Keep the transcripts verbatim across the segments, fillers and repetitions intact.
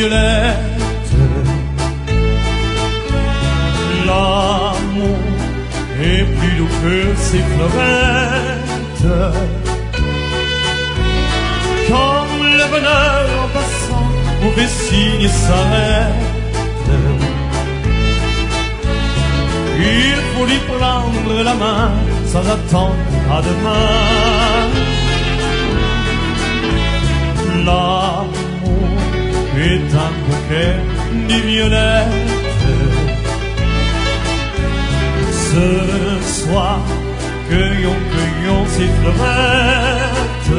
violettes. L'amour est plus doux que ces fleurettes. Comme le bonheur en passant, mauvais signe s'arrête. Il faut lui prendre la main sans attendre à demain. L'amour est un bouquet de violettes. Ce soir, cueillons, cueillons ces fleurettes.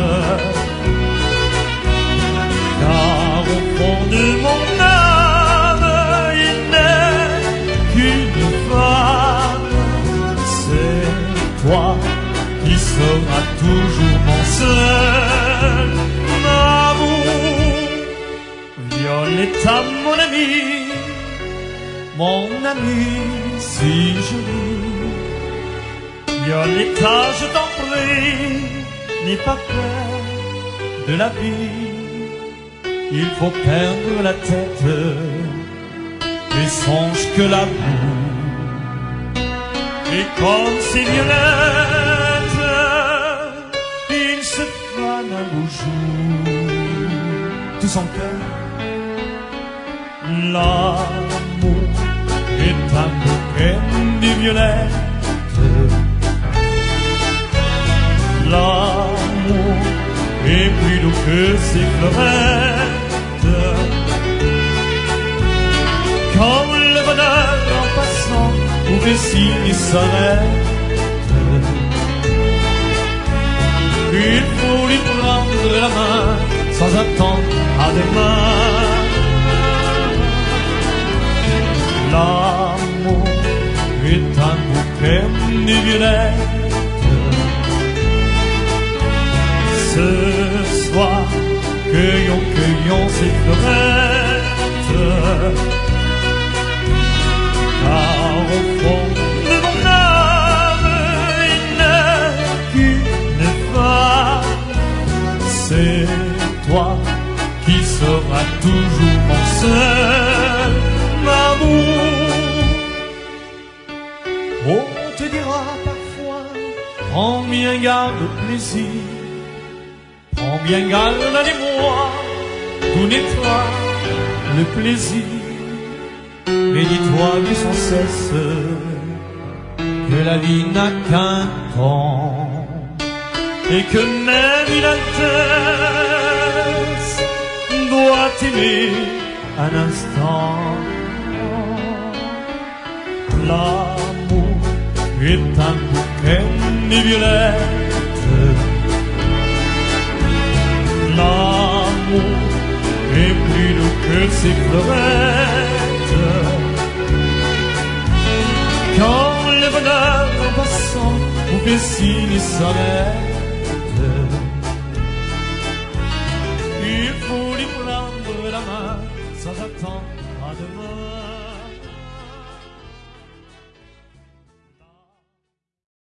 Car au fond de mon âme, il n'est qu'une femme. C'est toi qui seras toujours mon seul amour. Violetta, mon ami, mon ami si joli. Violetta, je t'en prie, n'aie pas peur de la vie. Il faut perdre la tête et songe que l'amour est comme ces violettes, il se fane un beau jour. Tout son cœur, l'amour est un bouquet de violettes. L'amour est plus doux que ces fleurettes. Comme le bonheur en passant, où les signes s'arrêtent. Il faut lui prendre la main sans attendre à demain. L'amour est un bouquet de violettes. Ce soir, cueillons, cueillons ces fleurettes. Car au fond de mon âme, il n'est qu'une femme. C'est toi qui seras toujours mon seul amour. On te dira parfois, prends bien garde au plaisir. Prends bien garde, allez-moi, tout nettoie le plaisir. Mais dis-toi que sans cesse que la vie n'a qu'un temps et que même une altesse doit t'aimer un instant. L'amour est un bouquet de violettes. L'amour est plus doux que ces fleurettes. Quand le bonheur en passant, vous fait signe s'arrête.